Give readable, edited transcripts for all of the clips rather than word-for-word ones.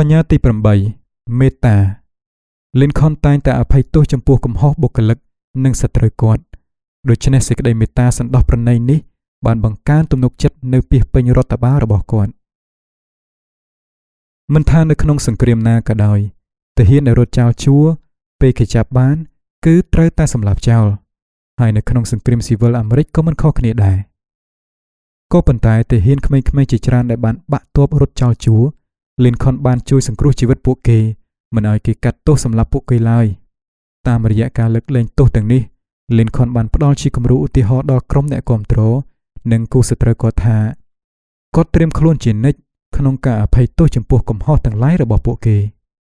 បញ្ញត្តិទី8មេត្តាលីនខុនតែងតែអភ័យទោសចំពោះកំហុសបុគ្គលិកនិងសត្រូវគាត់ដូច្នេះសេចក្តីមេត្តាសន្តោសប្រណីនេះបានបង្កើនទំនុកចិត្តនៅពាសពេញរដ្ឋបាលរបស់គាត់មិនថានៅក្នុងសង្គ្រាមណាក៏ដោយទាហានដែលរត់ចោលជួរពេលគេចាប់បានគឺត្រូវតែសម្លាប់ចោលហើយនៅក្នុងសង្គ្រាមស៊ីវិលអាមេរិកក៏មិនខុសគ្នាដែរក៏ប៉ុន្តែទាហានក្មេងៗជាច្រើនដែលបានបាក់ទ័ពរត់ចោលជួរលីនខុនបានជួយសង្គ្រោះជីវិតពួកគេមិនឲ្យគេកាត់ទោសសម្លាប់ពួកគេឡើយតាមរយៈការលើកលែងទោសទាំងនេះលីនខុនបានផ្ដល់ជាគំរូឧទាហរណ៍ដល់ក្រុមអ្នកគាំទ្រនិងគូសត្រូវគាត់ថាគាត់ត្រៀមខ្លួនជានិច្ចក្នុងការអភ័យទោសចំពោះកំហុសទាំងឡាយរបស់ពួកគេ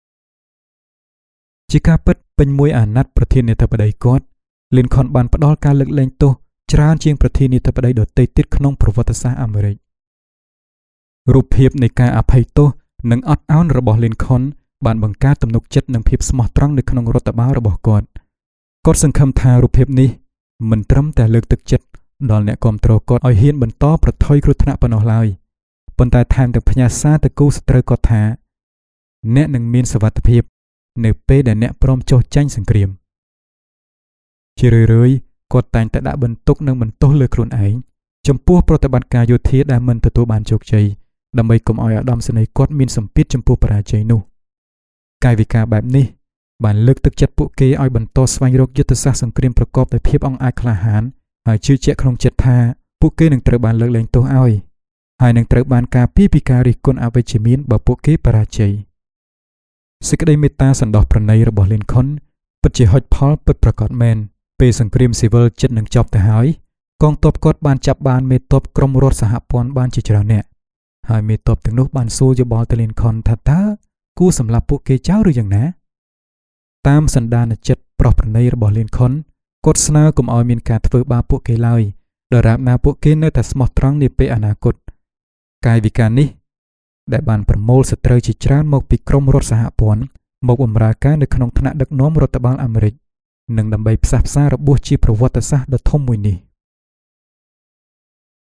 ជាការពិតពេញមួយអាណត្តិប្រធានាធិបតីគាត់លីនខុនបានផ្ដល់ការលើកលែងទោសច្រើនជាងប្រធានាធិបតីដទៃទៀតក្នុងប្រវត្តិសាស្ត្រអាមេរិករូបភាពនៃការអភ័យទោសនិងអត់ឱនរបស់លីនខុនបានបង្កើតទំនុកចិត្តនិងភាពស្មោះត្រង់នៅក្នុងរដ្ឋបាលរបស់គាត់សង្ឃឹមថារូបភាពនេះមិនត្រឹមតែលើកទឹកចិត្តដល់អ្នកគាំទ្រគាត់ឲ្យហ៊ានបន្តប្រថុយគ្រោះថ្នាក់ប៉ុណ្ណោះឡើយប៉ុន្តែថែមទាំងផ្ញើសារទៅគូសត្រូវគាត់ថាអ្នកនឹងមានសុវត្ថិភាពនៅពេលដែលអ្នកព្រមចុះចាញ់សង្គ្រាមជារឿយៗគាត់តែងតែដាក់បន្ទុកនិងបន្ទោសលើខ្លួនឯងចំពោះប្រតិបត្តិការយោធាដែលមិនទទួលបានជោគជ័យដើម្បីកុំឲ្យឧត្តមសេនីយ៍គាត់មានសម្ពាធចំពោះបរាជ័យនោះកាយវិការបែបនេះបានលើកទឹកចិត្តពួកគេឲ្យបន្តស្វែងរកយុទ្ធសាស្ត្រសង្គ្រាមប្រកបដោយភាពអង់អាចក្លាហានហើយជឿជាក់ក្នុងចិត្តថាពួកគេនឹងត្រូវបានលើកលែងទោសឲ្យហើយនឹងត្រូវបានការពារពីការរិះគន់អវិជ្ជមានបើពួកគេបរាជ័យសេចក្តីមេត្តាសន្តោសប្រណីរបស់លីនខុនពិតជាហុចផលពិតប្រាកដមែនពេលសង្គ្រាមស៊ីវិលជិតនឹងចប់ទៅហើយកងទ័ពគាត់បានចាប់បានមេទ័ពក្រុមរដ្ឋសហព័ន្ធបានជាច្រើនអ្នកហើយមេទ័ពទាំងនោះបានសួរយោបល់ទៅលីនខុនថាតើគួរសម្លាប់ពួកគេចោលឬយ៉ាងណាតាមសន្តានចិត្តប្រោះប្រណីរបស់លីនខុនគាត់ស្នើកុំឲ្យមានការធ្វើបាបពួកគេឡើយដរាបណាពួកគេនៅតែស្មោះត្រង់នាពេលអនាគតកាយវិការនេះដែលបានប្រមូលសត្រូវជាច្រើនមកពីក្រុមរដ្ឋសហព័ន្ធមកបម្រើការនៅក្នុងថ្នាក់ដឹកនាំរដ្ឋបាលអាមេរិកនិងដើម្បីផ្សះផ្សារបួសជាប្រវត្តិសាស្ត្រដ៏ធំមួយនេះ